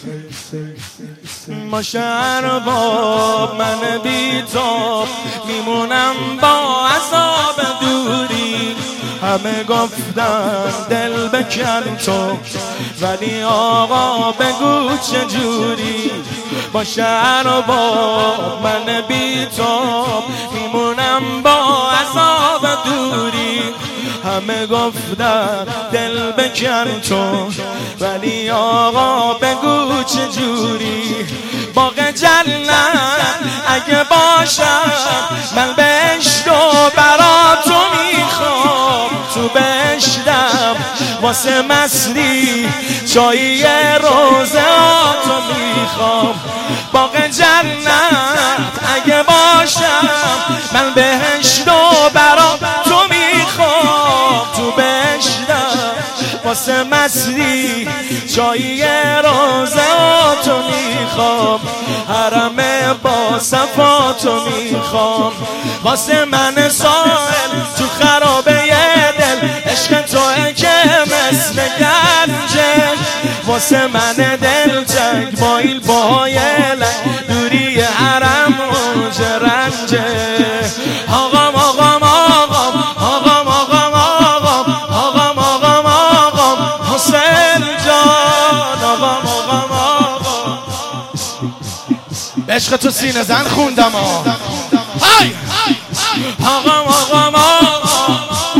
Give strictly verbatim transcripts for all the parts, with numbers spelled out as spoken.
ما شهر با من بی‌تاب میمونم با عذاب دوری. همه گفتن دل بکن تو، ولی آقا بگو چجوری. با شهر و با من بی‌تاب میمونم با عذاب دوری. همه گفتن دل بکن تو، ولی آقا بگو چجوری. باغ جنت اگه باشم من بهشت و برا تو میخوام. تو بهشتم واسه مستی چایی روزه تو میخوام. باغ جنت اگه باشم من بهشت و برا تو میخوام. تو بهشتم واسه مستی چایی روزه تو میخوام. حرم با صفا تو میخوام. واسه من سائل تو خرابه دل عشق توئه که مثل گنجه. واسه من دل تنگ مایل با لنگ دوری حرم اونج رنجه. آقام آقام آقام آقام آقام آقام آقام آقام آقام حسین جان. آقام آقام آقام به عشق تو سینه زن خوندم. های آقام آقام آقام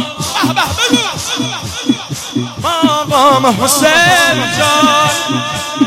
آقام حسین جان.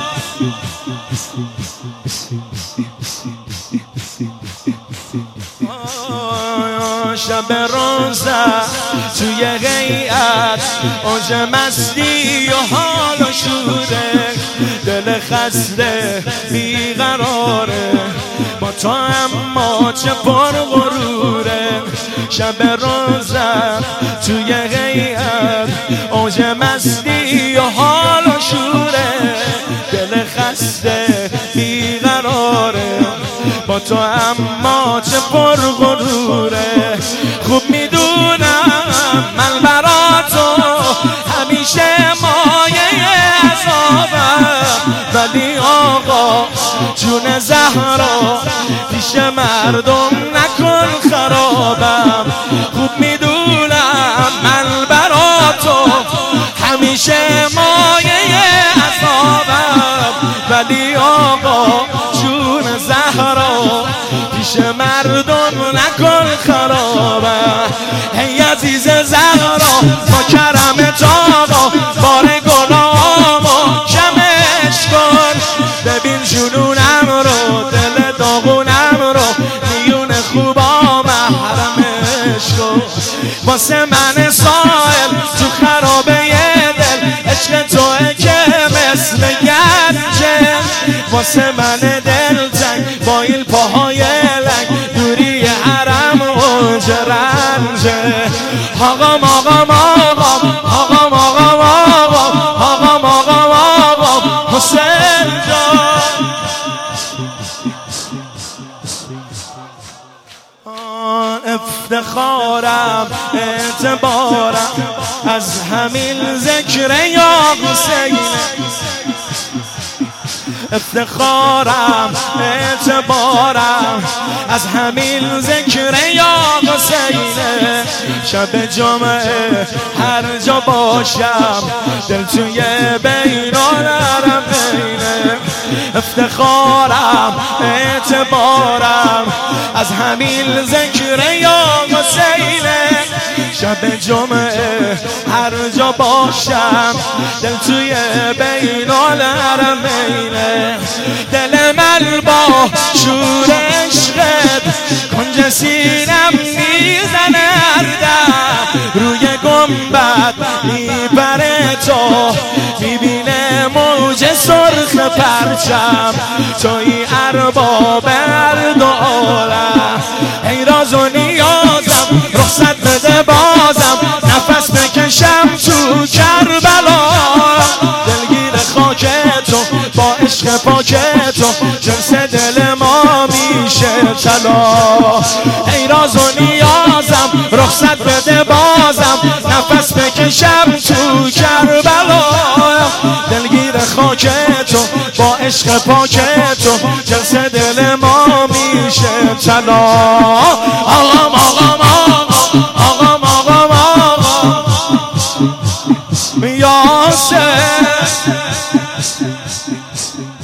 شب روزه توی غیعت اوج مستی و حال و شوره. دل خسته بیقراره با تو اما چه پر غروره. شب روزه توی غیعت اوج مستی و حال و شوره. دل خسته بیقراره با تو اما چه پر غروره. خوب میدونم من برا تو همیشه مایه عذابم، ولی آقا جون زهرا پیش مردم نکن خرابم. خوب میدونم من برا تو همیشه مایه عذابم، ولی آقا جون زهرا پیش مردم نکن خرابم. ای عزیز زهرا با کرمت آقا بار گناهامو کمش کن. ببین جنونم رو دل داغونم رو میون خوبا محرمش کن. واسه من سائل تو خرابه دل عشق توئه که مثل گنجه. واسه من دل تنگ مایل پاهای لنگ دوری حرم اوج رنجه. آقام آقام آقام آقام آقام آقام آقام آقام آقام حسین جان. افتخارم اعتبارم از همین ذکر یا حسین. افتخارم اعتبارم از همین ذکر یا حسینه. شب جمعه هر جا باشم دل توی بین الحرمینه. افتخارم اعتبارم از همین ذکر یا حسینه. شب جمعه هر جا باشم دل توی بین الحرمینه. دل من با شور عشقت کنج سینم میزنه روی گنبد میبره تو میبینه موج سرخ پرچم. توی ارباب هر دو عالم ای راز و نیازم رخصت بده بازم نفس بکشم تو کربلا. دلگیر خاک تو با عشق پاک تو جنس دل ما میشه طلا. ای راز و نیازم رخصت بده بازم نفس بکشم تو کربلا. دلگیر خاک تو با عشق پاک تو جلسه دل ما میشه چلا. آقام آقام آقام آقام آقام یاسر